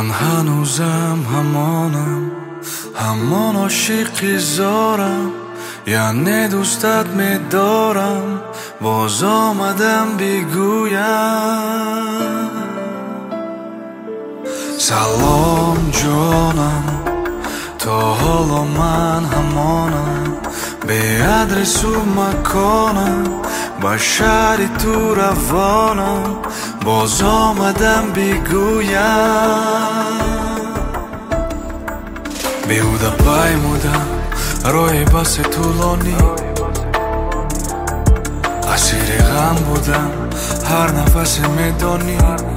من هنوزم همانم، همان عاشقی زارم، یعنی دوستت میدارم، باز آمدم بگویم سلام جانم. تا حالا من همانم، به آدرس و مکانم، با شهر تو روانم، باز آمدم بگویم بیهوده پیمودم راه بس طولانی، اسیر غم بودم هر نفس میدانی.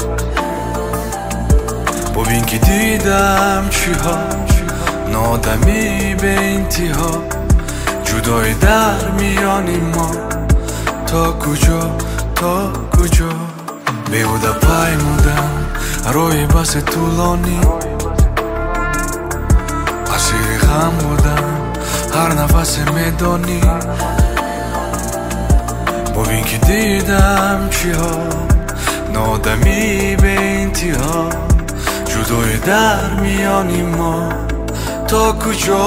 ببین که دیدم چی ها، نادمی به انتها، جدای در میانی ما، تا کجا تا کجا. بیهوده پیمودم راه بس طولانی، اسیر غم بودم هر نفس میدانی. ببین که دیدم چی ها، نادمی به انتها، جدای در میانی ما، تا کجا.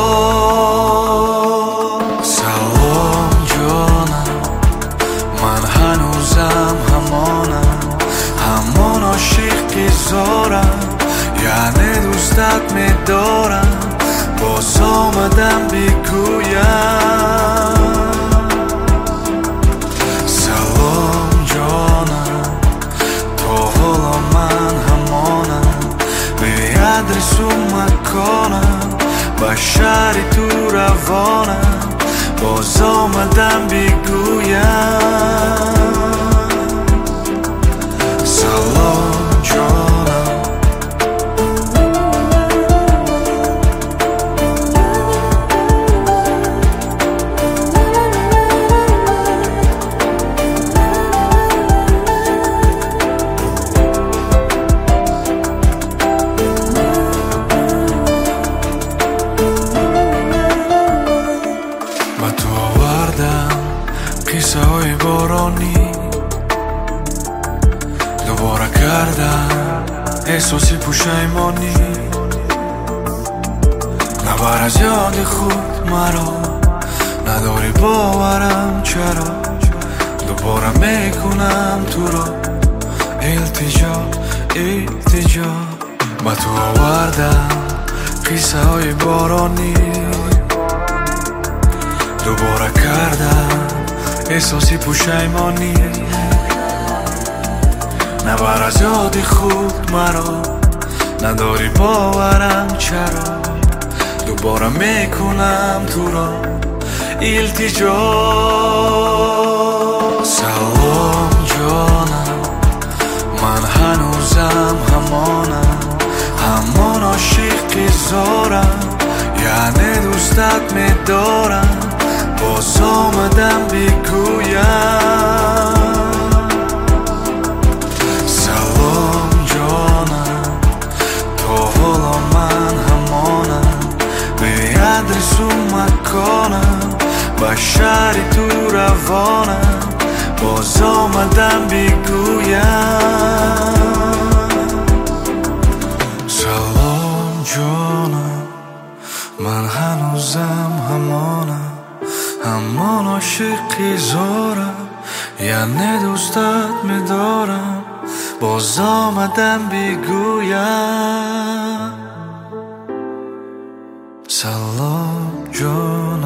سلام جانم، من هنوزم همانم، همان عاشقی زارم، یعنی دوستت میدارم، باز آمدم بگویم سلام جانم. تا حالا من همانم، به آدرس و مکانم، با شهر تو روانم، باز آمدم بگویم سلام جانم. با تو آوردم قصه های بارانی، دوباره کردم احساسی پشیمانی. نبر از یاد خود مرا، نداری باورم چرا، دوباره میکنم تو را التجا التجا. با تو آوردم قصه های بارانی، دوباره کردم احساسی پشیمانی. نبر از یاد خود مرا، نداری باورم چرا، دوباره میکنم تو را التجا. سلام جانم، من هنوزم همانم، همان عاشقی زارم، یعنی دوستت میدارم، باز آمدم بگویم سلام جانم. تا حالا من همانم، به آدرس و مکانم، با شهر تو روانم، باز آمدم بگویم سلام جانم. من هنوزم همانم، همان عاشقی زارم، یعنی دوستت میدارم، باز آمدم بگویم سلام جان.